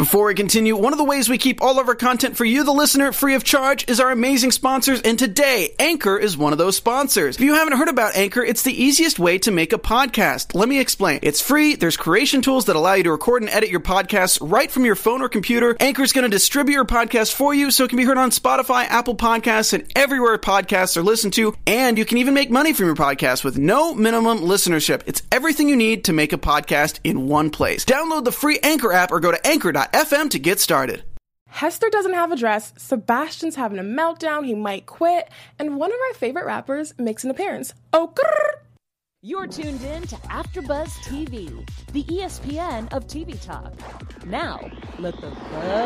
Before we continue, one of the ways we keep all of our content for you, the listener, free of charge is our amazing sponsors, and today, Anchor is one of those sponsors. If you haven't heard about Anchor, it's the easiest way to make a podcast. Let me explain. It's free, there's creation tools that allow you to record and edit your podcasts right from your phone or computer. Anchor's going to distribute your podcast for you so it can be heard on Spotify, Apple Podcasts, and everywhere podcasts are listened to, and you can even make money from your podcast with no minimum listenership. It's everything you need to make a podcast in one place. Download the free Anchor app or go to anchor.fm to get started. Hester doesn't have a dress, Sebastian's having a meltdown, he might quit, and one of our favorite rappers makes an appearance. Oh, grrr. You're tuned in to AfterBuzz TV, the ESPN of TV talk. Now, let the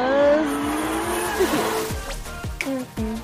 buzz begin.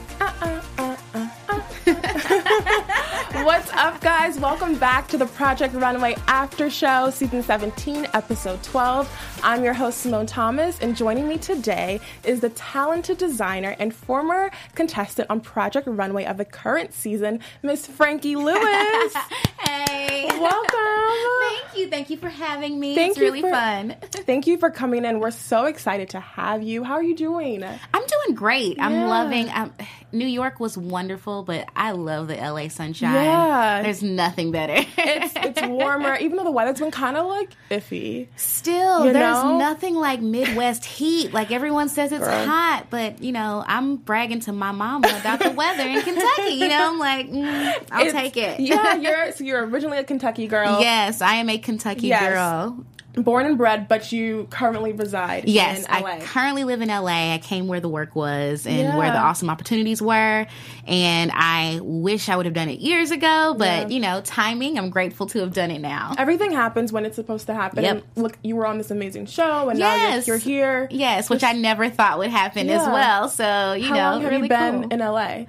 What's up, guys? Welcome back to the Project Runway After Show, Season 17, Episode 12. I'm your host, Simone Thomas, and joining me today is the talented designer and former contestant on Project Runway of the current season, Miss Frankie Lewis. Hey. Welcome. Thank you for having me. It's really fun. Thank you for coming in. We're so excited to have you. How are you doing? I'm doing great. Yeah. I'm loving New York was wonderful, but I love the LA sunshine. Yeah. There's nothing better. It's warmer, even though the weather's been kind of like iffy. Still, there's nothing like Midwest heat. Like everyone says it's hot, but I'm bragging to my mama about the weather in Kentucky. I'm like, I'll take it. Yeah, you're originally a Kentucky girl. Yes, I am a Kentucky girl. Born and bred, but you currently reside in LA. I currently live in LA. I came where the work was and where the awesome opportunities were. And I wish I would have done it years ago, but, timing, I'm grateful to have done it now. Everything happens when it's supposed to happen. Yep. And look, you were on this amazing show, and now you're here. Yes, which I never thought would happen as well. So, How long have you been in LA?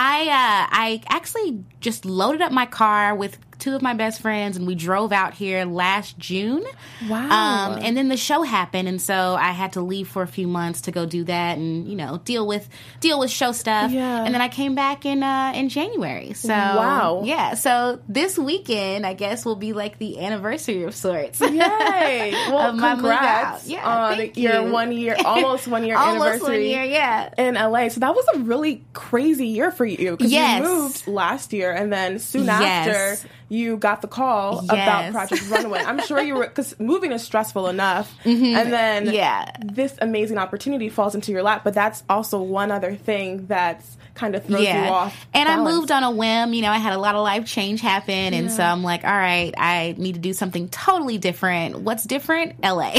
I actually just loaded up my car with two of my best friends, and we drove out here last June. Wow. And then the show happened, and so I had to leave for a few months to go do that and, deal with show stuff. Yeah. And then I came back in January. So wow. Yeah. So this weekend, I guess, will be like the anniversary of sorts. Yay. Well, of my move out. Congrats on your almost 1 year almost anniversary 1 year, yeah. in LA. So that was a really crazy year for you, because you moved last year, and then soon after you got the call about Project Runway. I'm sure you were, because moving is stressful enough, and then this amazing opportunity falls into your lap, but that's also one other thing that's kind of throws you off and balance. I moved on a whim. I had a lot of life change happen, and so I'm like, all right, I need to do something totally different. What's different? LA.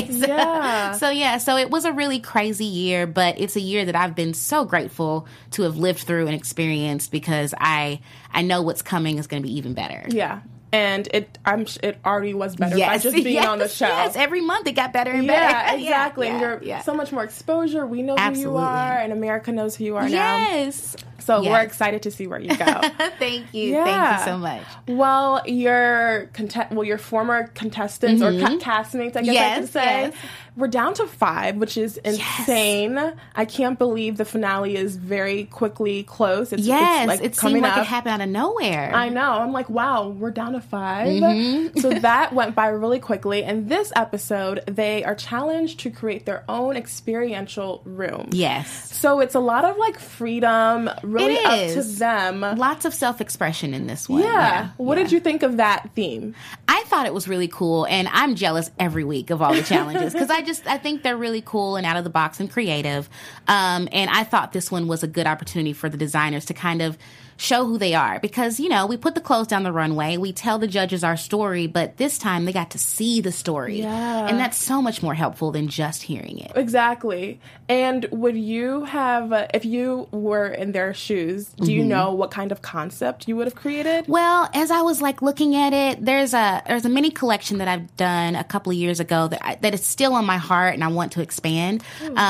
So it was a really crazy year, but it's a year that I've been so grateful to have lived through and experienced, because I know what's coming is going to be even better. Yeah. And it already was better by just being on the show. Yes, every month it got better and better. Yeah, exactly. And you're so much more exposure. We know who you are, and America knows who you are now. Yes. So we're excited to see where you go. Thank you. Yeah. Thank you so much. Well, your former contestants or castmates, I guess I could say, we're down to 5, which is insane. I can't believe the finale is very quickly close. It's like it coming seemed like up. it happened out of nowhere. I know. I'm like, wow, we're down to 5. So that went by really quickly. And this episode, they are challenged to create their own experiential room. Yes. So it's a lot of like freedom, really up to them. Lots of self-expression in this one. Yeah. What did you think of that theme? I thought it was really cool, and I'm jealous every week of all the challenges, because I think they're really cool and out of the box and creative. And I thought this one was a good opportunity for the designers to kind of show who they are, because, we put the clothes down the runway, we tell the judges our story, but this time they got to see the story. Yeah. And that's so much more helpful than just hearing it. Exactly. And would you have, if you were in their shoes, do you know what kind of concept you would have created? Well, as I was looking at it, there's a mini collection that I've done a couple of years ago that is still on my heart and I want to expand.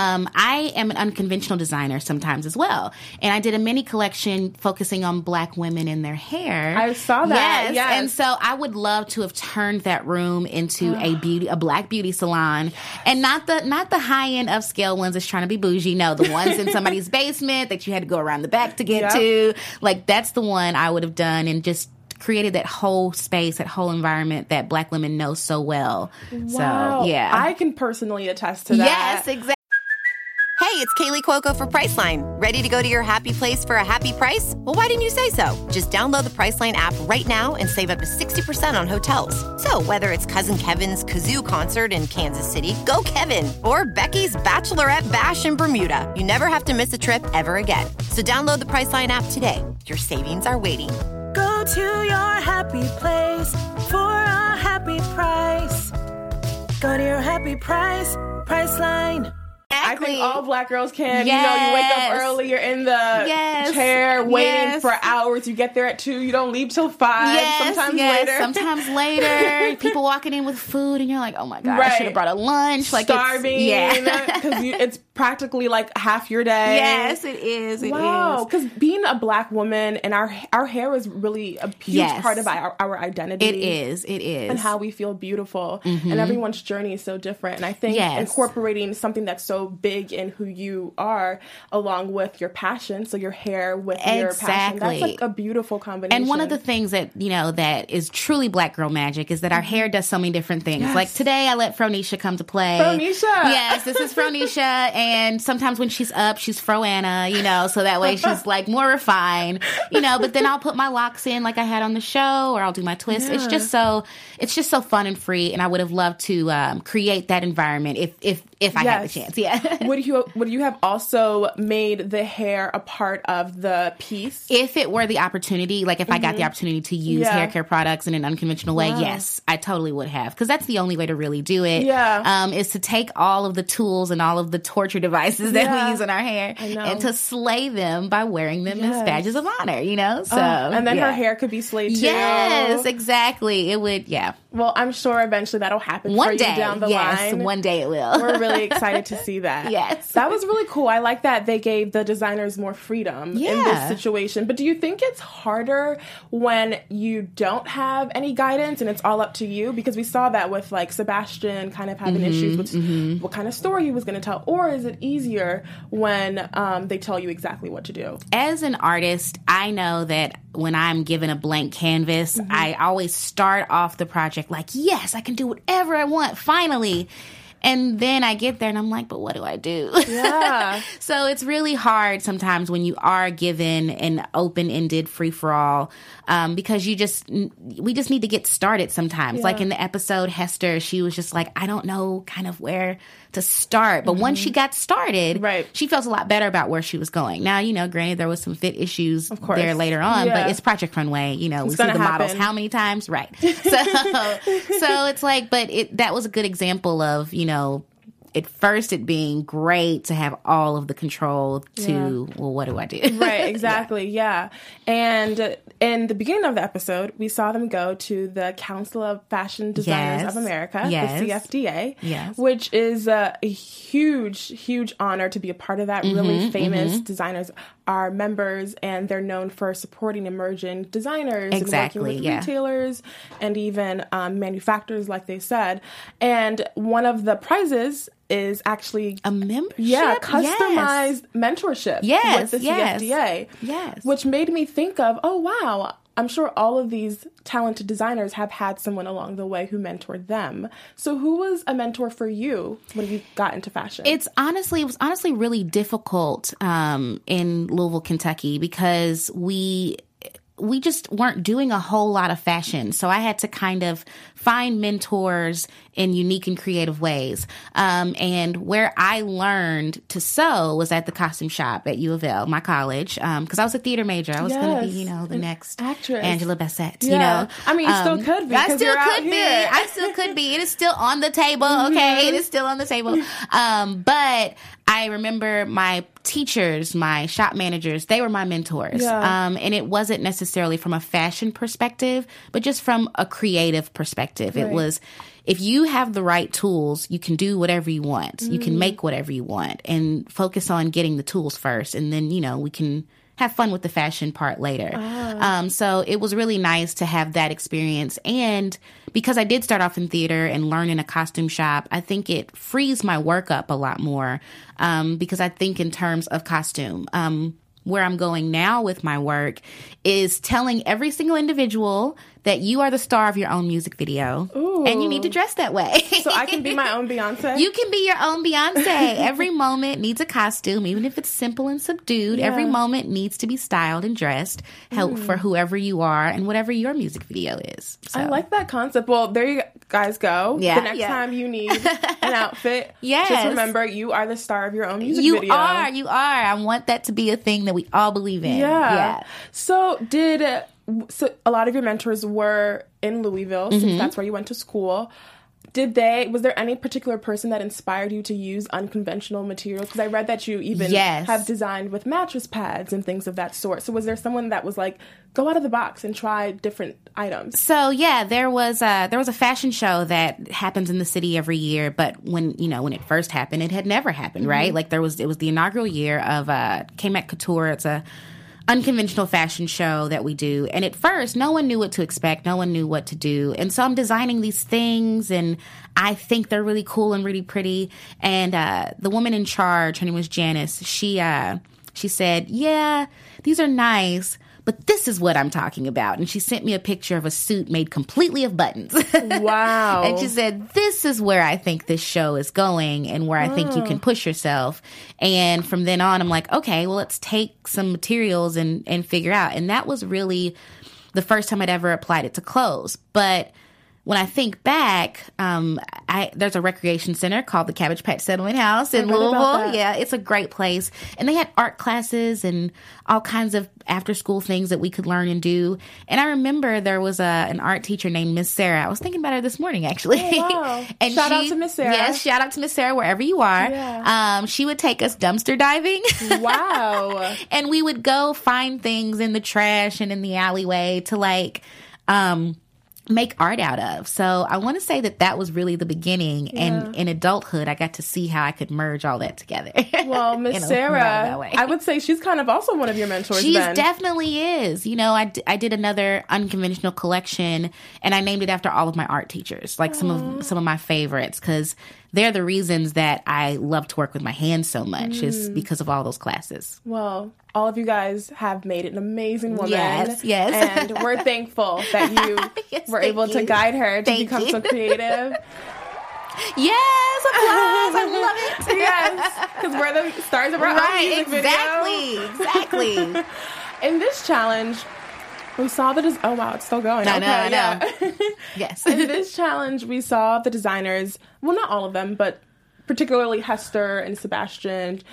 I am an unconventional designer sometimes as well. And I did a mini collection focusing on Black women in their hair. I saw that. Yes. And so I would love to have turned that room into a Black beauty salon, and not the high end upscale ones that's trying to be bougie. No, the ones in somebody's basement that you had to go around the back to get to. That's the one I would have done, and just created that whole space, that whole environment that Black women know so well. Wow. So, yeah. I can personally attest to that. Yes, exactly. Hey, it's Kaylee Cuoco for Priceline. Ready to go to your happy place for a happy price? Well, why didn't you say so? Just download the Priceline app right now and save up to 60% on hotels. So whether it's Cousin Kevin's Kazoo Concert in Kansas City, go Kevin, or Becky's Bachelorette Bash in Bermuda, you never have to miss a trip ever again. So download the Priceline app today. Your savings are waiting. Go to your happy place for a happy price. Go to your happy price, Priceline. I think all Black girls can. Yes. You wake up early, you're in the chair waiting for hours. You get there at 2, you don't leave till 5. Sometimes later. People walking in with food, and you're like, oh my God, I should have brought a lunch. Like starving. Because it's practically like half your day. Yes, it is. Wow. Because being a Black woman, and our hair is really a huge part of our identity. It is. And how we feel beautiful. And everyone's journey is so different. And I think incorporating something that's so big in who you are, along with your passion, so your hair with your passion, that's like a beautiful combination. And one of the things that that is truly Black girl magic is that our hair does so many different things. Like today I let Fronisha come to play. Yes, this is Fronisha, and sometimes when she's up, she's Fro-Anna, so that way she's like more refined, but then I'll put my locks in like I had on the show, or I'll do my twist. It's just so fun and free, and I would have loved to create that environment if I had the chance. Would you have also made the hair a part of the piece? If it were the opportunity, like if I got the opportunity to use hair care products in an unconventional way, yes, I totally would have. Because that's the only way to really do it. Is to take all of the tools and all of the torture devices that we use in our hair and to slay them by wearing them as badges of honor, So and then her hair could be slayed too. Yes, exactly. It would, Well, I'm sure eventually that'll happen for you down the line. One day it will. We're really excited to see that. Yes. That was really cool. I like that they gave the designers more freedom in this situation. But do you think it's harder when you don't have any guidance and it's all up to you? Because we saw that with like Sebastian kind of having issues with what kind of story he was going to tell. Or is it easier when they tell you exactly what to do? As an artist, I know that when I'm given a blank canvas, I always start off the project like, yes, I can do whatever I want, finally. And then I get there and I'm like, but what do I do? Yeah. So it's really hard sometimes when you are given an open-ended free-for-all because we just need to get started sometimes. Like in the episode, Hester, she was just like, I don't know kind of where to start. But once she got started, she felt a lot better about where she was going. Now, granted, there was some fit issues there later on, but it's Project Runway. We see the models how many times? Right. So it's like, but that was a good example of, at first it being great to have all of the control to, well, what do I do? Right, exactly, yeah. And in the beginning of the episode, we saw them go to the Council of Fashion Designers of America, the CFDA, which is a huge, huge honor to be a part of that. Really famous designers are members, and they're known for supporting emerging designers and working with retailers and even manufacturers, like they said. And one of the prizes is actually a membership, customized mentorship with the CFDA, which made me think of, oh wow, I'm sure all of these talented designers have had someone along the way who mentored them. So who was a mentor for you when you got into fashion? It was honestly really difficult in Louisville, Kentucky, because we just weren't doing a whole lot of fashion. So I had to kind of find mentors in unique and creative ways. And where I learned to sew was at the costume shop at U of L, my college, because I was a theater major. I was going to be, the next actress, Angela Bassett. I mean, you still could be. I still could be. It is still on the table. Okay, it is still on the table. But I remember my teachers, my shop managers, they were my mentors. And it wasn't necessarily from a fashion perspective, but just from a creative perspective. It was, if you have the right tools, you can do whatever you want. You can make whatever you want, and focus on getting the tools first. And then, we can have fun with the fashion part later. So it was really nice to have that experience. And because I did start off in theater and learn in a costume shop, I think it frees my work up a lot more because I think in terms of costume. where I'm going now with my work is telling every single individual that you are the star of your own music video. Ooh. And you need to dress that way. So I can be my own Beyonce? You can be your own Beyonce. Every moment needs a costume, even if it's simple and subdued. Yeah. Every moment needs to be styled and dressed for whoever you are and whatever your music video is. So. I like that concept. Well, there you guys go. Yeah, the next time you need an outfit, just remember you are the star of your own music video. You are. I want that to be a thing that we all believe in. Yeah. So a lot of your mentors were in Louisville, since that's where you went to school. Was there any particular person that inspired you to use unconventional materials? Because I read that you even have designed with mattress pads and things of that sort. So was there someone that was like, go out of the box and try different items? So yeah, there was a fashion show that happens in the city every year, but when it first happened, it had never happened, right? Like it was the inaugural year of K-Met Couture. It's a unconventional fashion show that we do. And at first, no one knew what to expect. No one knew what to do. And so I'm designing these things, and I think they're really cool and really pretty. And the woman in charge, her name was Janice, she said, yeah, these are nice, but this is what I'm talking about. And she sent me a picture of a suit made completely of buttons. Wow. And she said, this is where I think this show is going and where I think you can push yourself. And from then on, I'm like, okay, well, let's take some materials and figure out. And that was really the first time I'd ever applied it to clothes. But when I think back, there's a recreation center called the Cabbage Patch Settlement House in Louisville. Yeah, it's a great place. And they had art classes and all kinds of after-school things that we could learn and do. And I remember there was an art teacher named Miss Sarah. I was thinking about her this morning, actually. Oh, wow. And shout out to Miss Sarah. Yes, shout out to Miss Sarah wherever you are. Yeah. She would take us dumpster diving. Wow. And we would go find things in the trash and in the alleyway to make art out of. So I want to say that was really the beginning. Yeah. And in adulthood, I got to see how I could merge all that together. Well, Miss Sarah, I would say she's kind of also one of your mentors. She definitely is. I did another unconventional collection, and I named it after all of my art teachers, like some of my favorites, because they're the reasons that I love to work with my hands so much is because of all those classes. Well, all of you guys have made it an amazing woman. Yes. And we're thankful that you were able to guide her to become so creative. Yes, applause. I love it. Yes, because we're the stars of our own music video. Exactly. In this challenge, we saw oh wow, it's still going. I know. Yes. In this challenge, we saw the designers, well, not all of them, but particularly Hester and Sebastian,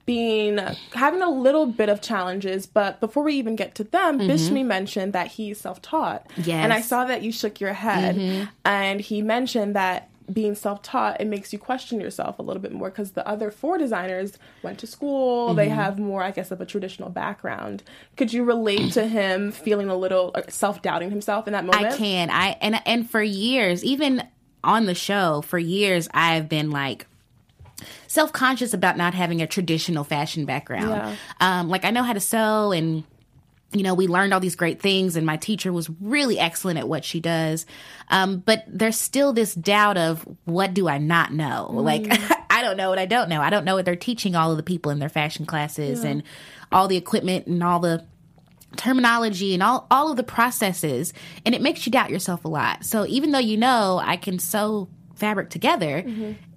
having a little bit of challenges. But before we even get to them, Bishmi mentioned that he's self-taught. Yes. And I saw that you shook your head. And he mentioned that being self-taught, it makes you question yourself a little bit more, because the other 4 designers went to school. They have more, I guess, of a traditional background. Could you relate to him feeling a little self-doubting himself in that moment? I can. And for years, even on the show, for years, I've been like self-conscious about not having a traditional fashion background. Yeah. I know how to sew, and we learned all these great things, and my teacher was really excellent at what she does. But there's still this doubt of, what do I not know? I don't know what I don't know. I don't know what they're teaching all of the people in their fashion classes and all the equipment and all the terminology and all of the processes. And it makes you doubt yourself a lot. So even though I can sew fabric together,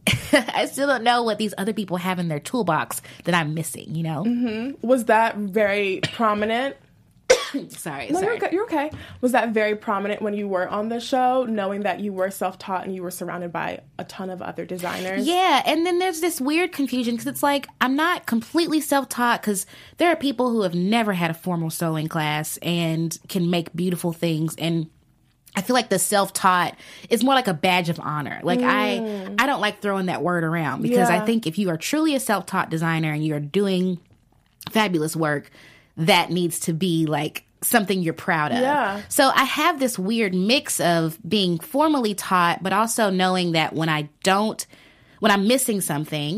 I still don't know what these other people have in their toolbox that I'm missing, Was that very prominent? Sorry. You're okay. Was that very prominent when you were on the show, knowing that you were self-taught and you were surrounded by a ton of other designers? Yeah, and then there's this weird confusion, because it's like, I'm not completely self-taught, because there are people who have never had a formal sewing class and can make beautiful things, and I feel like the self-taught is more like a badge of honor. I don't like throwing that word around, because I think if you are truly a self-taught designer and you are doing fabulous work, that needs to be something you're proud of. Yeah. So I have this weird mix of being formally taught, but also knowing that when I'm missing something,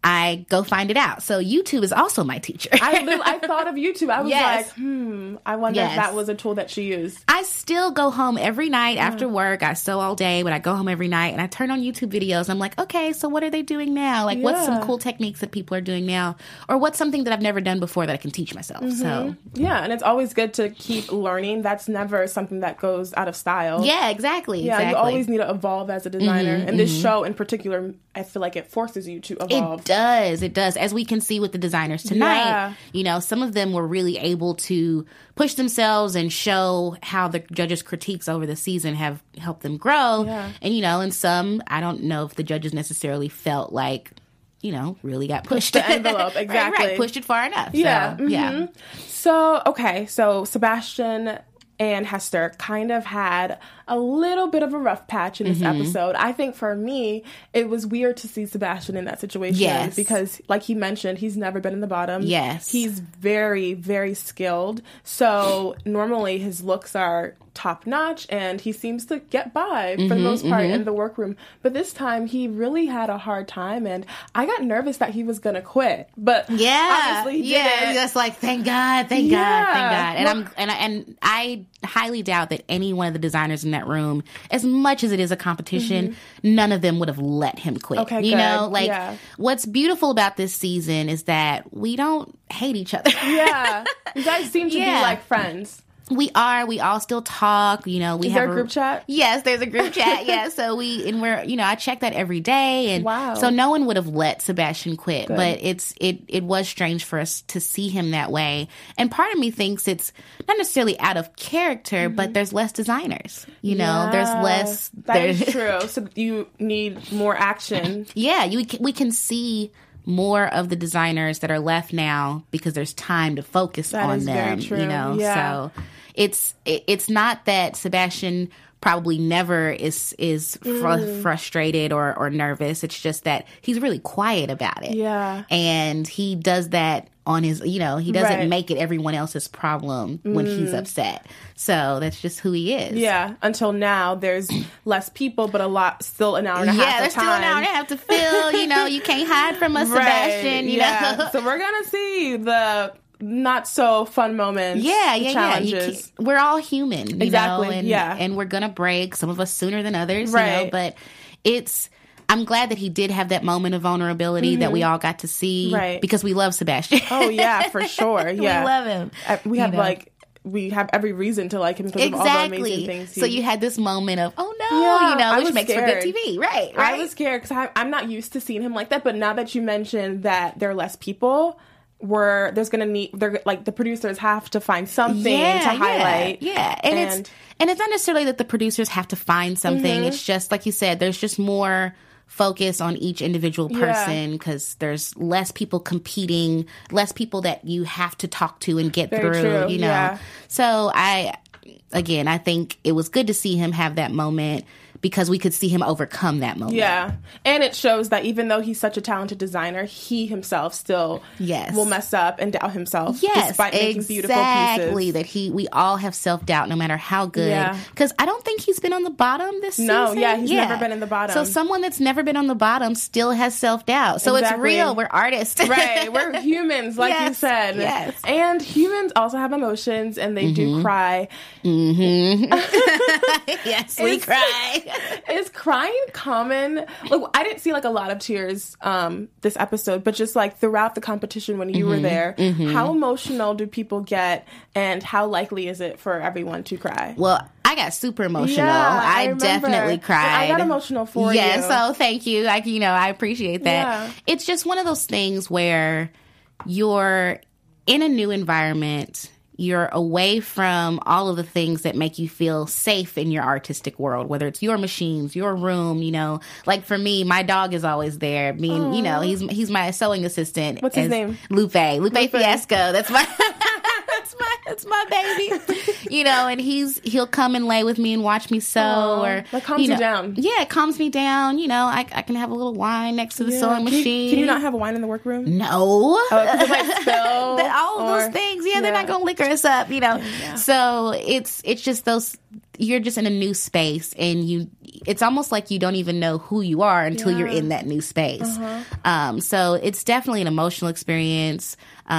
I go find it out. So YouTube is also my teacher. I thought of YouTube. I was like, I wonder if that was a tool that she used. I still go home every night after work. I sew all day, but I go home every night and I turn on YouTube videos. I'm like, okay, so what are they doing now? Like, what's some cool techniques that people are doing now? Or what's something that I've never done before that I can teach myself? So yeah, and it's always good to keep learning. That's never something that goes out of style. Yeah, exactly. Yeah, you always need to evolve as a designer. And this show in particular, I feel like it forces you to evolve. It does. As we can see with the designers tonight, some of them were really able to push themselves and show how the judges' critiques over the season have helped them grow. Yeah. And, and some, I don't know if the judges necessarily felt like, really got pushed. The envelope, exactly. right, pushed it far enough. Yeah. So, yeah. So Sebastian and Hester kind of had a little bit of a rough patch in this episode. I think for me, it was weird to see Sebastian in that situation because, like he mentioned, he's never been in the bottom. Yes. He's very, very skilled. So normally his looks are top notch and he seems to get by for the most part in the workroom. But this time he really had a hard time and I got nervous that he was going to quit. But obviously he didn't. Just like, thank God. And I highly doubt that any one of the designers in that room, as much as it is a competition, none of them would have let him quit. Okay, good. What's beautiful about this season is that we don't hate each other. Yeah. You guys seem to be like friends. We all still talk, Is there a group chat? Yes, there's a group chat. Yeah. So I check that every day. And so no one would have let Sebastian quit, but it was strange for us to see him that way. And part of me thinks it's not necessarily out of character, but there's less designers, there's less. That is true. So you need more action. Yeah. We can see more of the designers that are left now because there's time to focus on them, very true. So it's not that Sebastian probably never is frustrated or nervous. It's just that he's really quiet about it. Yeah. And he does that on his, he doesn't make it everyone else's problem when he's upset. So that's just who he is. Yeah. Until now, there's less people, but still an hour and a half of time. Yeah, there's still an hour and a half to fill. You can't hide from us, Sebastian. You know? So we're going to see the not so fun moments. Challenges. We're all human, exactly. And we're gonna break. Some of us sooner than others, But I'm glad that he did have that moment of vulnerability that we all got to see, because we love Sebastian. Oh yeah, for sure. Yeah, we love him. We have every reason to like him because of all the amazing things. So you had this moment of, oh no, which makes for good TV, right? I was scared because I'm not used to seeing him like that. But now that you mentioned that there are less people, the producers have to find something to highlight. Yeah. And it's not necessarily that the producers have to find something. It's just, like you said, there's just more focus on each individual person because there's less people competing, less people that you have to talk to and get through, true. Yeah. So I think it was good to see him have that moment because we could see him overcome that moment. Yeah. And it shows that even though he's such a talented designer, he himself still will mess up and doubt himself. Despite making beautiful pieces. That we all have self-doubt no matter how good. Because I don't think he's been on the bottom this season. No, he's never been in the bottom. So someone that's never been on the bottom still has self-doubt. So it's real. We're artists. Right. We're humans, like you said. Yes. And humans also have emotions and they do cry. Yes, we cry. Is crying common? Look, I didn't see a lot of tears this episode, but just throughout the competition when you were there, how emotional do people get and how likely is it for everyone to cry? Well, I got super emotional. Yeah, I definitely cried. I got emotional for you. Yeah, so thank you. I appreciate that. Yeah. It's just one of those things where you're in a new environment. You're away from all of the things that make you feel safe in your artistic world, whether it's your machines, your room, Like for me, my dog is always there. He's my sewing assistant. What's his name? Lupe Fiasco. That's my... That's my baby, and he'll come and lay with me and watch me sew, that calms you down. Yeah, it calms me down. I can have a little wine next to the sewing machine. Can you not have a wine in the workroom? No, because it might spill. All of those things. Yeah, they're not gonna liquor us up. So it's just those you're just in a new space, and it's almost like you don't even know who you are until you're in that new space. So it's definitely an emotional experience.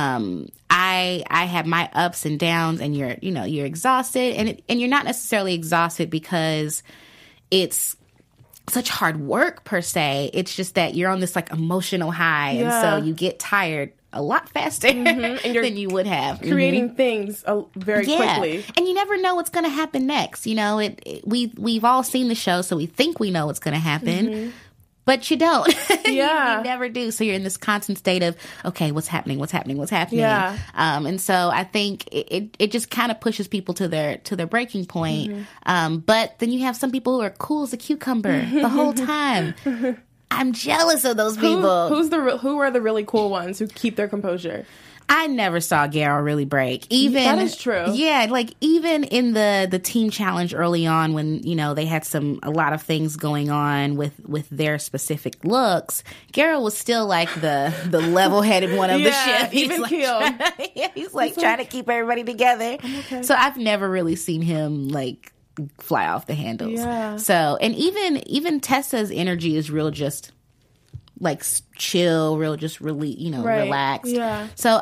I have my ups and downs, and you're exhausted, and you're not necessarily exhausted because it's such hard work per se. It's just that you're on this like emotional high, and so you get tired a lot faster than you would have. Creating things very quickly. And you never know what's going to happen next. We've all seen the show, so we think we know what's going to happen. But you don't. You never do. So you're in this constant state of, okay, what's happening? Yeah. And so I think it just kind of pushes people to their breaking point. But then you have some people who are cool as a cucumber the whole time. I'm jealous of those people. Who are the really cool ones who keep their composure? I never saw Garrow really break. That is true. Yeah, like even in the team challenge early on, when they had a lot of things going on with their specific looks, Garrow was still like the level-headed one of the ship. Even keel. He's like trying to keep everybody together. Okay. So I've never really seen him like fly off the handles. Yeah. So, and even Tessa's energy is real, just like chill, real, just really, relaxed. Yeah. So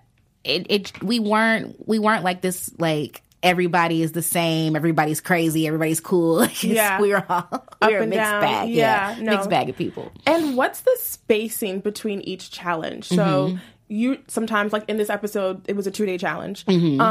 we weren't like this, like everybody is the same, everybody's crazy, everybody's cool. We were a mixed bag. Yeah. Mixed bag of people. And what's the spacing between each challenge? So you sometimes, like in this episode, it was a 2-day challenge.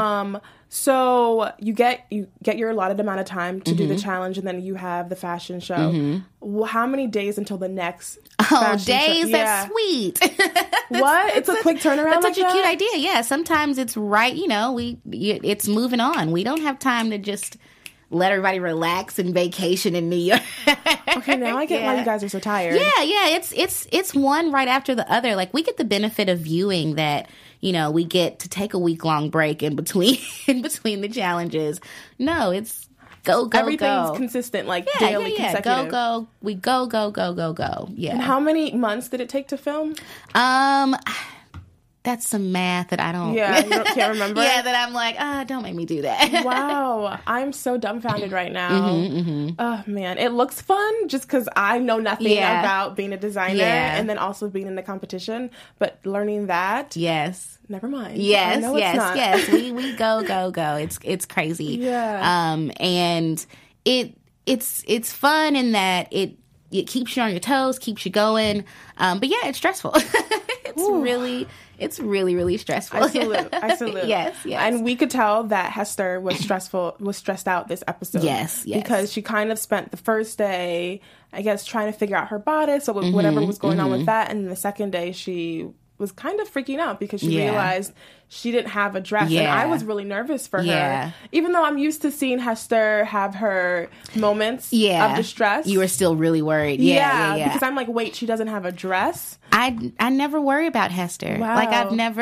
So you get your allotted amount of time to do the challenge, and then you have the fashion show. How many days until the next fashion days? Show? That's sweet. What? It's a quick turnaround. That's such a cute idea. Yeah, sometimes it's right. It's moving on. We don't have time to just let everybody relax and vacation in New York. Okay, now I get why you guys are so tired. Yeah. It's one right after the other. Like, we get the benefit of viewing that, we get to take a week-long break in between the challenges. No, it's go. Everything's consistent, like daily, consecutive. Go. We go. Yeah. And how many months did it take to film? That's some math that I don't... Yeah, you can't remember? That I'm like, don't make me do that. Wow. I'm so dumbfounded right now. Oh, man. It looks fun just because I know nothing about being a designer and then also being in the competition. But learning that... Yes. Never mind. Yes, yes. We go. It's crazy. Yeah. And it's fun in that it keeps you on your toes, keeps you going. But yeah, it's stressful. It's really, really stressful. I salute. Yes. And we could tell that Hester was stressed out this episode. Yes. Because she kind of spent the first day, I guess, trying to figure out her bodice or whatever was going on with that. And the second day, she was kind of freaking out because she realized she didn't have a dress. And I was really nervous for her. Even though I'm used to seeing Hester have her moments of distress. You were still really worried. Yeah. Because I'm like, wait, she doesn't have a dress? I never worry about Hester. Wow. Like,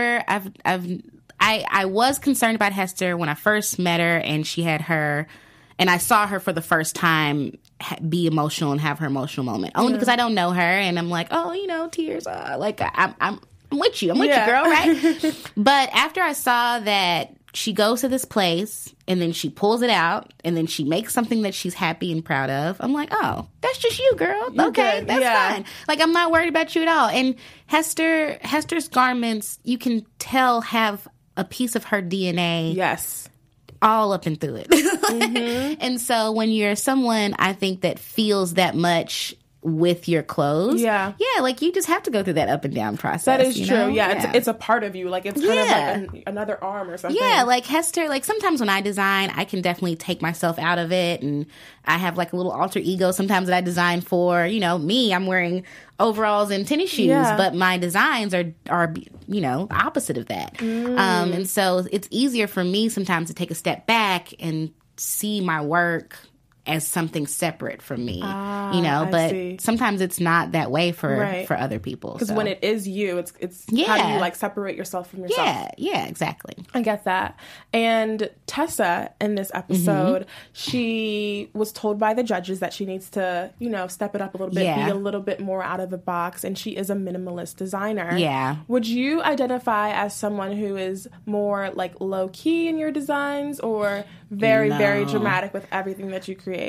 I was concerned about Hester when I first met her, and she had and I saw her for the first time be emotional and have her emotional moment. Only because I don't know her, and I'm like, tears. Like, I'm with you. I'm with you, girl, right? But after I saw that she goes to this place, and then she pulls it out, and then she makes something that she's happy and proud of, I'm like, oh, that's just you, girl. Okay, that's fine. Like, I'm not worried about you at all. And Hester's garments, you can tell, have a piece of her DNA. Yes. All up and through it. And so when you're someone, I think, that feels that much with your clothes, like, you just have to go through that up and down process. That is true. Yeah, it's a part of you. Like, it's kind of like another arm or something. Yeah, like Hester, like, sometimes when I design, I can definitely take myself out of it, and I have like a little alter ego sometimes that I design for, me, I'm wearing overalls and tennis shoes, but my designs are opposite of that. And so it's easier for me sometimes to take a step back and see my work as something separate from me, but sometimes it's not that way for other people. Because when it is you, it's how do you like separate yourself from yourself? Yeah, exactly. I get that. And Tessa in this episode, she was told by the judges that she needs to, step it up a little bit, be a little bit more out of the box, and she is a minimalist designer. Yeah. Would you identify as someone who is more like low key in your designs, or very, very dramatic with everything that you create.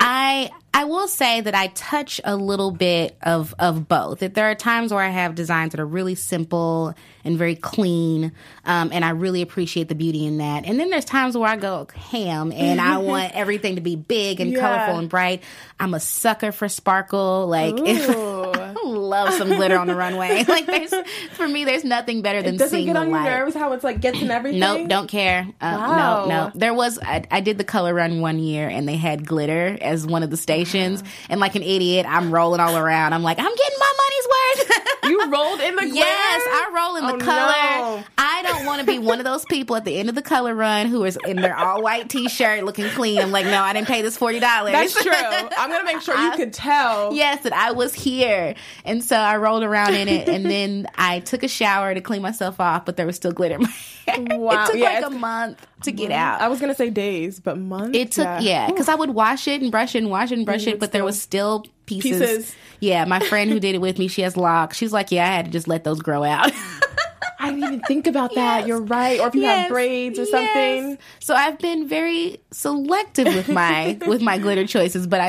I will say that I touch a little bit of both. That there are times where I have designs that are really simple and very clean, and I really appreciate the beauty in that. And then there's times where I go ham and I want everything to be big and colorful and bright. I'm a sucker for sparkle. Like, I love some glitter on the runway. Like, for me, there's nothing better than seeing the light. Doesn't get on your nerves how it's like gets in everything? Nope, don't care. Wow. No. There was, I did the color run one year and they had glitter as one of the stations. And like an idiot, I'm rolling all around. I'm like, I'm getting my money's worth. You rolled in the glitter? Yes, I roll in the color. No. I don't want to be one of those people at the end of the color run who is in their all white t-shirt looking clean. I'm like, no, I didn't pay this $40. That's true. I'm going to make sure you could tell. Yes, that I was here. And so I rolled around in it and then I took a shower to clean myself off, but there was still glitter in my hair. Wow. It took like a month to get out. I was going to say days, but months? It took, because I would wash it and brush it and wash it and brush it, but there was still pieces. Yeah, my friend who did it with me, she has locks. She's like, yeah, I had to just let those grow out. I didn't even think about that. You're right. Or if you have braids or something. Yes. So I've been very selective with my glitter choices, but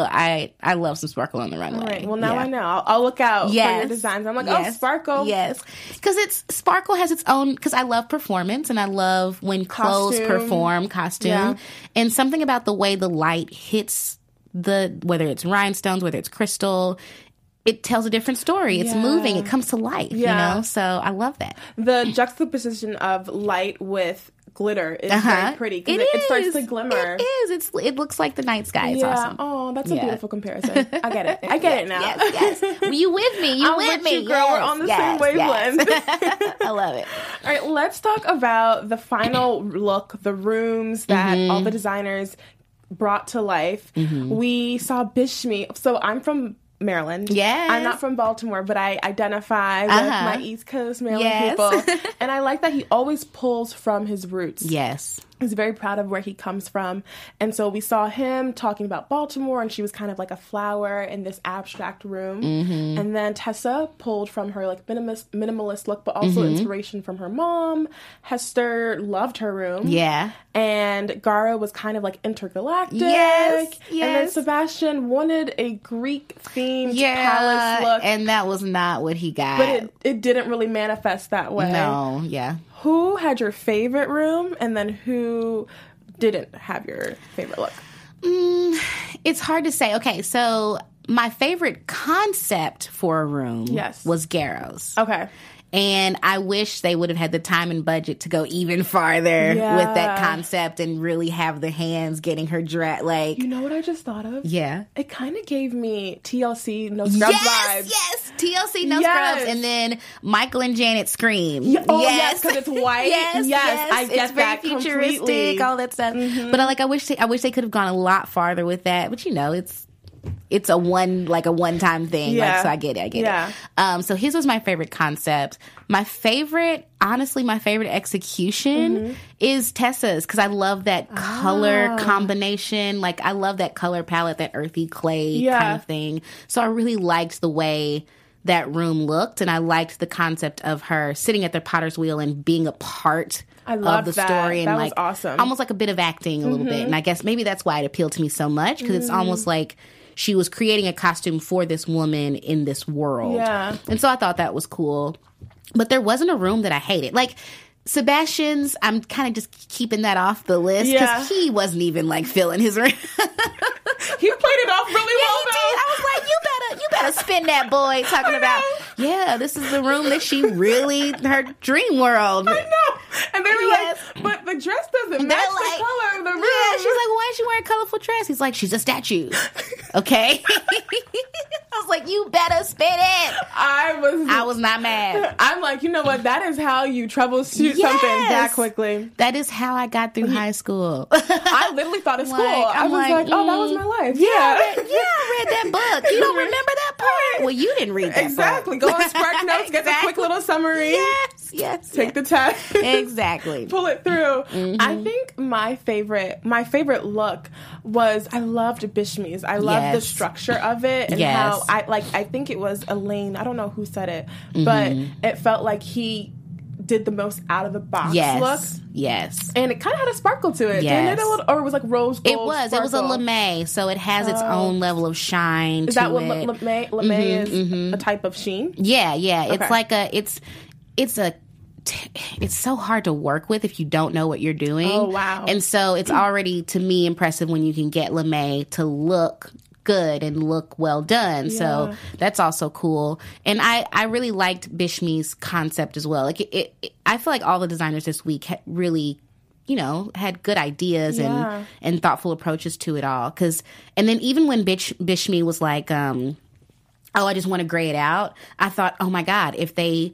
I love some sparkle on the runway. All right. Well, now I know. I'll look out for your designs. I'm like, oh, sparkle. Yes. Because sparkle has its own, because I love performance and I love when clothes perform, costume. Yeah. And something about the way the light hits whether it's rhinestones, whether it's crystal, it tells a different story. It's moving. It comes to life, you know? So I love that. The juxtaposition of light with glitter is very pretty. It starts to glimmer. It is. It looks like the night sky. It's awesome. Oh, that's a beautiful comparison. I get it. I get it now. Yes. Well, you with me. You with me. You, girl. We're on the same wavelength. I love it. All right, let's talk about the final look, the rooms that all the designers brought to life. We saw Bishme. So I'm from Maryland. Yes. I'm not from Baltimore, but I identify with my East Coast Maryland people. And I like that he always pulls from his roots. Yes. He's very proud of where he comes from. And so we saw him talking about Baltimore, and she was kind of like a flower in this abstract room. And then Tessa pulled from her like minimalist look, but also inspiration from her mom. Hester loved her room. Yeah. And Gara was kind of like intergalactic. Yes. And then Sebastian wanted a Greek-themed palace look. And that was not what he got. But it didn't really manifest that way. No, Who had your favorite room, and then who didn't have your favorite look? It's hard to say. Okay, so my favorite concept for a room was Garrow's. Okay. And I wish they would have had the time and budget to go even farther with that concept and really have the hands getting her dress. Like, you know what I just thought of? Yeah. It kind of gave me TLC No Scrubs vibes. Yes, TLC No Scrubs. And then Michael and Janet Scream. Yes, because it's white. Yes. I get it's very futuristic, completely. all that stuff. But I wish they could have gone a lot farther with that. But you know, it's a one-time thing. Yeah. Like, so I get it. So his was my favorite concept. My favorite execution is Tessa's, because I love that color combination. Like, I love that color palette, that earthy clay kind of thing. So I really liked the way that room looked, and I liked the concept of her sitting at the potter's wheel and being a part of the story. And that was awesome. Almost like a bit of acting a little bit. And I guess maybe that's why it appealed to me so much, because it's almost like she was creating a costume for this woman in this world. Yeah. And so I thought that was cool. But there wasn't a room that I hated. Like, Sebastian's, I'm kind of just keeping that off the list, because he wasn't even, like, filling his room. He played it off really well, though. Did. I was like, you better spin that, boy, talking about, this is the room that she really, her dream world. I know. And they were like, but the dress doesn't match the color of the room. Yeah, she's like, why is she wearing a colorful dress? He's like, she's a statue. Okay? I was like, you better spin it. I was not mad. I'm like, you know what? That is how you troubleshoot something that quickly. That is how I got through high school. I literally thought of school. I was like, oh, that was my life. Yeah, I read that book. You don't remember that part? Well, you didn't read that Exactly. book. Go on Spark Notes, get the quick little summary. Yes. Take the test. Exactly. Pull it through. I think my favorite look was, I loved Bishme's. I loved the structure of it, and how I think it was Elaine. I don't know who said it, but it felt like he did the most out of the box look. Yes. And it kind of had a sparkle to it. Yes. Didn't it? Or it was like rose gold. It was. Sparkle. It was a lame, so it has its own level of shine. Is that what lame is? A type of sheen? Yeah. It's like it's so hard to work with if you don't know what you're doing. Oh, wow. And so it's already, to me, impressive when you can get lame to look good and look well done. Yeah. So that's also cool. And I really liked Bishme's concept as well. Like I feel like all the designers this week really, had good ideas and thoughtful approaches to it all. And then even when Bishme was like, I just want to gray it out, I thought, oh my God, if they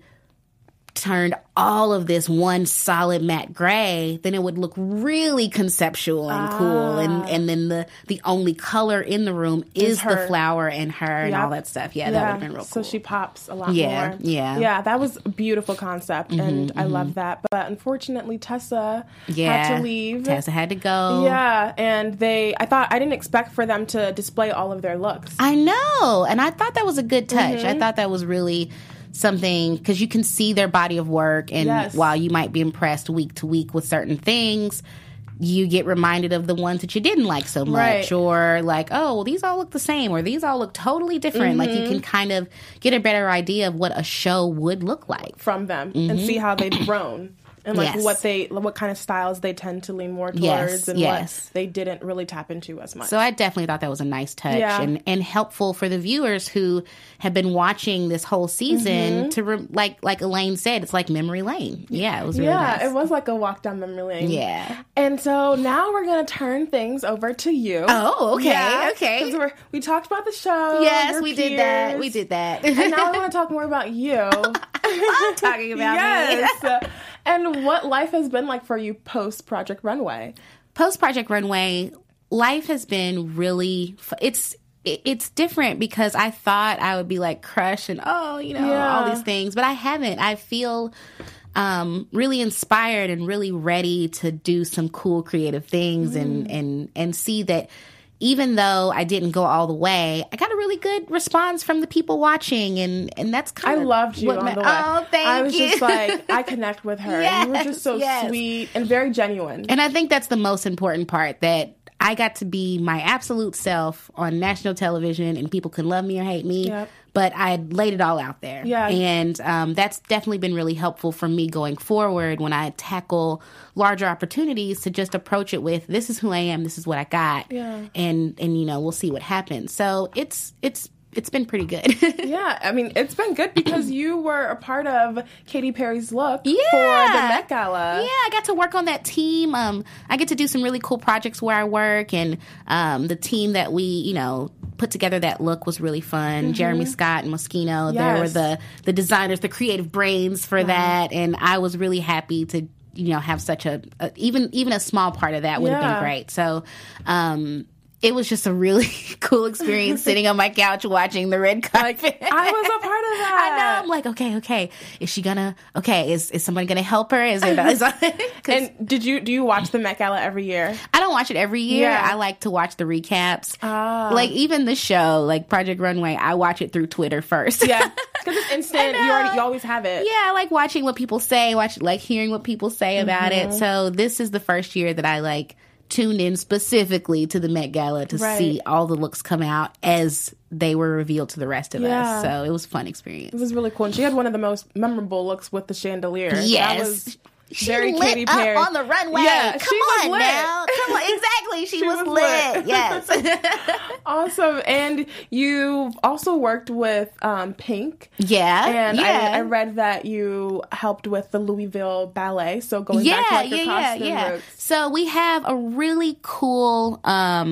turned all of this one solid matte gray, then it would look really conceptual and cool. And then the only color in the room is the flower and her and all that stuff. Yeah, that would have been real cool. So she pops a lot more. Yeah, that was a beautiful concept, and I love that. But unfortunately, Tessa had to leave. Tessa had to go. Yeah, and I didn't expect for them to display all of their looks. I know, and I thought that was a good touch. I thought that was really something, because you can see their body of work, and while you might be impressed week to week with certain things, you get reminded of the ones that you didn't like so much, or like, oh, well, these all look the same, or these all look totally different. Like, you can kind of get a better idea of what a show would look like from them and see how they've grown. And like what kind of styles they tend to lean more towards, and what they didn't really tap into as much. So I definitely thought that was a nice touch and helpful for the viewers who have been watching this whole season to like Elaine said, it's like memory lane. Yeah, it was really nice. Yeah, it was like a walk down memory lane. Yeah. And so now we're gonna turn things over to you. Oh, okay, okay. Because we talked about the show. Yes, we did that. We did that. And now I want to talk more about you. I'm talking about me. And what life has been like for you post Project Runway. Post Project Runway, life has been really it's different, because I thought I would be like Crush and all these things, but I haven't. I feel really inspired and really ready to do some cool creative things and see that even though I didn't go all the way, I got a really good response from the people watching, and that's kind of I loved you on the way. Oh, thank you. I was just like, I connect with her. Yes, you were just so sweet and very genuine. And I think that's the most important part, that I got to be my absolute self on national television, and people can love me or hate me. Yep. But I laid it all out there. Yeah. And that's definitely been really helpful for me going forward when I tackle larger opportunities, to just approach it with, this is who I am, this is what I got. Yeah. And we'll see what happens. So it's been pretty good. Yeah, I mean, it's been good because you were a part of Katy Perry's look for the Met Gala. Yeah, I got to work on that team. I get to do some really cool projects where I work, and the team that we, put together that look was really fun. Jeremy Scott and Moschino, they were the designers, the creative brains for that, and I was really happy to have such even a small part of that would have been great. So it was just a really cool experience sitting on my couch watching the red carpet. I was a part of that. I know. I'm like, okay. Is she gonna? Okay, is somebody gonna help her? Is it? And do you watch the Met Gala every year? I don't watch it every year. Yeah. I like to watch the recaps. Like even the show, like Project Runway, I watch it through Twitter first. Yeah, because it's instant. You always have it. Yeah, I like watching what people say. Hearing what people say about it. So this is the first year that I tuned in specifically to the Met Gala to see all the looks come out as they were revealed to the rest of us. So it was a fun experience. It was really cool. And she had one of the most memorable looks with the chandelier. Yes. That was she very lit Katy Perry. Up on the runway. Yeah, Come on now. Come on. Exactly. She was lit. Yes. Awesome. And you also worked with Pink. Yeah. And I read that you helped with the Louisville Ballet. So going back to your costume roots. So we have a really cool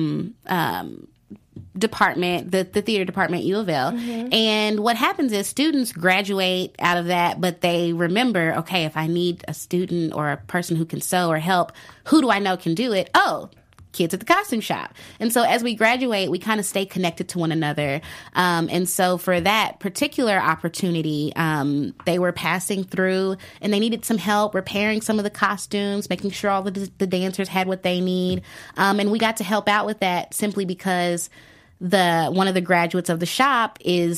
department, the theater department at U of L. And what happens is students graduate out of that, but they remember, okay, if I need a student or a person who can sew or help, who do I know can do it? Oh, kids at the costume shop. And so as we graduate, we kind of stay connected to one another. And so for that particular opportunity, they were passing through and they needed some help repairing some of the costumes, making sure all the dancers had what they need. And we got to help out with that simply because one of the graduates of the shop is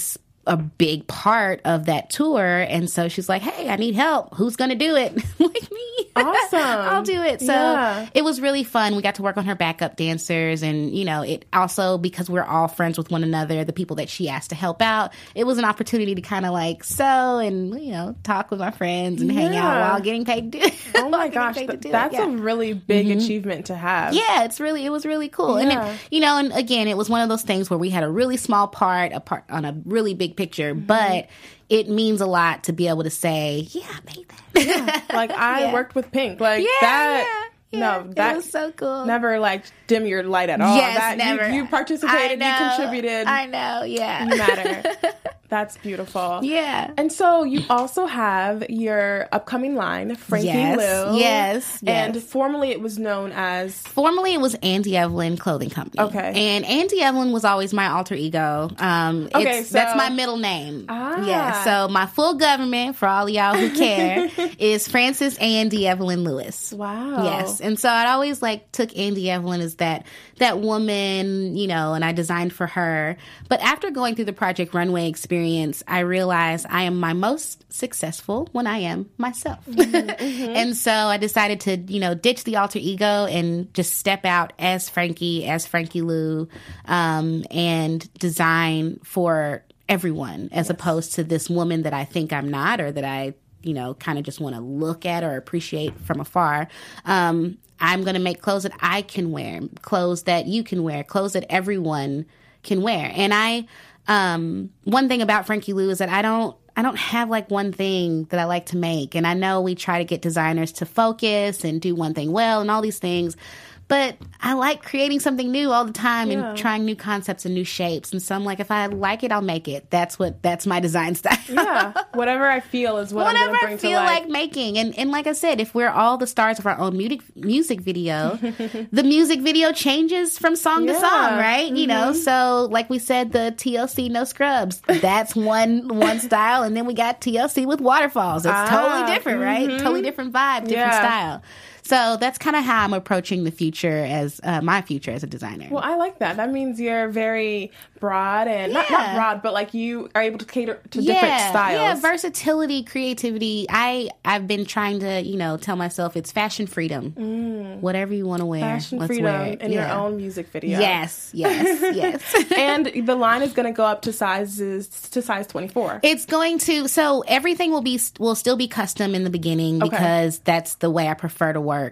a big part of that tour. And so she's like, hey, I need help. Who's going to do it? Like me. Awesome. I'll do it. So it was really fun. We got to work on her backup dancers. And, you know, it also, because we're all friends with one another, the people that she asked to help out, it was an opportunity to kind of like sew and, you know, talk with my friends and hang out while getting paid to do it. Oh my gosh. That's a really big achievement to have. Yeah, it was really cool. And, it, you know, and again, it was one of those things where we had a really small part on a really big picture, but it means a lot to be able to say, yeah, I made that. Like, I worked with Pink. Like, that... No, that was so cool. Never like dim your light at all. Yes, never. You participated, you contributed. I know, yeah. You matter. That's beautiful. Yeah. And so you also have your upcoming line, Frankie Lou. Yes. And formerly it was known as... Formerly it was Andy Evelyn Clothing Company. Okay. And Andy Evelyn was always my alter ego. That's my middle name. Yeah. So my full government, for all of y'all who care, is Frances Andy Evelyn Lewis. Wow. Yes. And so I'd always like took Andy Evelyn as that woman, you know, and I designed for her. But after going through the Project Runway experience, I realized I am my most successful when I am myself. And so I decided to, you know, ditch the alter ego and just step out as Frankie Lou, and design for everyone, as opposed to this woman that I think I'm not, or that I, you know, kind of just want to look at or appreciate from afar. I'm going to make clothes that I can wear, clothes that you can wear, clothes that everyone can wear. And one thing about Frankie Lou is that I don't have like one thing that I like to make. And I know we try to get designers to focus and do one thing well and all these things, but I like creating something new all the time and trying new concepts and new shapes. And so I'm like, if I like it, I'll make it. That's my design style. Yeah. Whatever I feel is what I'm going to bring to life. Whatever I feel like making. And like I said, if we're all the stars of our own music video, the music video changes from song to song, right? You know, so like we said, the TLC No Scrubs, that's one style. And then we got TLC with waterfalls. It's totally different, right? Totally different vibe, different style. So that's kind of how I'm approaching the future as my future as a designer. Well, I like that. That means you're very broad and not broad, but like you are able to cater to different styles. Yeah, versatility, creativity. I've been trying to, you know, tell myself it's fashion freedom. Whatever you want to wear, fashion let's freedom wear it. in your own music video. Yes. And the line is going to go up to size 24. It's going to. So everything will still be custom in the beginning because that's the way I prefer to work.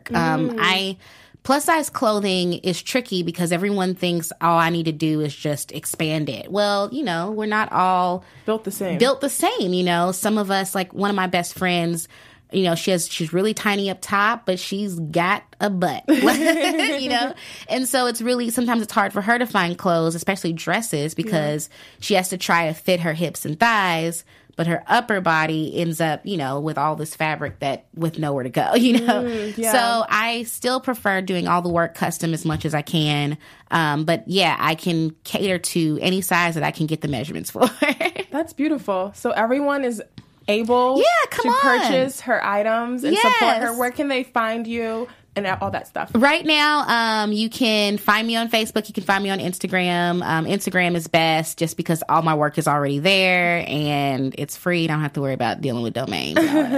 Plus size clothing is tricky because everyone thinks all I need to do is just expand it. Well, you know, we're not all built the same, you know. Some of us, like one of my best friends, you know, she's really tiny up top, but she's got a butt, you know? And so sometimes it's hard for her to find clothes, especially dresses, because she has to try to fit her hips and thighs, but her upper body ends up, you know, with all this fabric with nowhere to go, you know? So I still prefer doing all the work custom as much as I can. But yeah, I can cater to any size that I can get the measurements for. That's beautiful. So everyone is able to purchase her items and support her. Where can they find you? And all that stuff. Right now, you can find me on Facebook. You can find me on Instagram. Instagram is best just because all my work is already there and it's free. I don't have to worry about dealing with domains.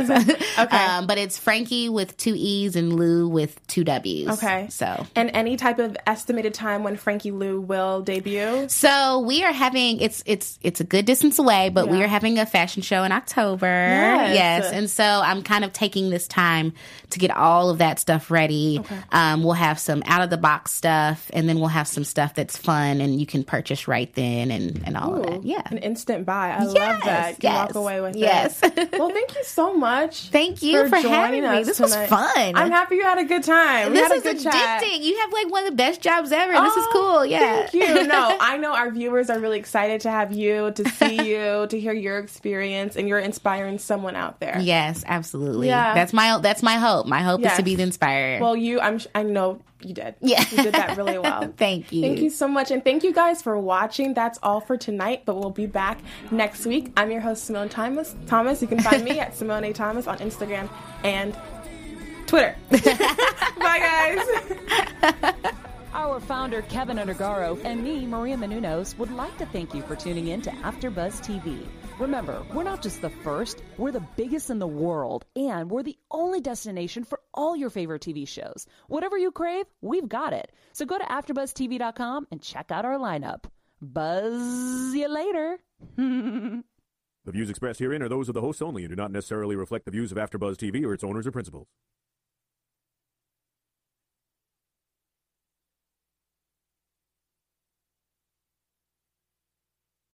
But it's Frankie with 2 E's and Lou with 2 W's. Okay. So. And any type of estimated time when Frankie Lou will debut? So we are having, it's a good distance away, but we are having a fashion show in October. Yes. And so I'm kind of taking this time to get all of that stuff ready. We'll have some out of the box stuff, and then we'll have some stuff that's fun and you can purchase right then and all of that. Yeah. An instant buy. I love that. You walk away with it. Well, thank you so much. Thank you for having me. This was fun. I'm happy you had a good time. This is addicting. Chat. You have like one of the best jobs ever. This is cool. Yeah. Thank you. No, I know our viewers are really excited to have you, to see you, to hear your experience, and you're inspiring someone out there. Yes, absolutely. Yeah. That's my hope. My hope is to be the inspirer. Well, I know you did. Yeah. You did that really well. Thank you. Thank you so much. And thank you guys for watching. That's all for tonight, but we'll be back next week. I'm your host, Simone Thomas. You can find me at Simone A. Thomas on Instagram and Twitter. Bye, guys. Our founder, Kevin Undergaro, and me, Maria Menounos, would like to thank you for tuning in to AfterBuzz TV. Remember, we're not just the first, we're the biggest in the world, and we're the only destination for all your favorite TV shows. Whatever you crave, we've got it. So go to AfterBuzzTV.com and check out our lineup. Buzz you later. The views expressed herein are those of the hosts only and do not necessarily reflect the views of AfterBuzz TV or its owners or principals.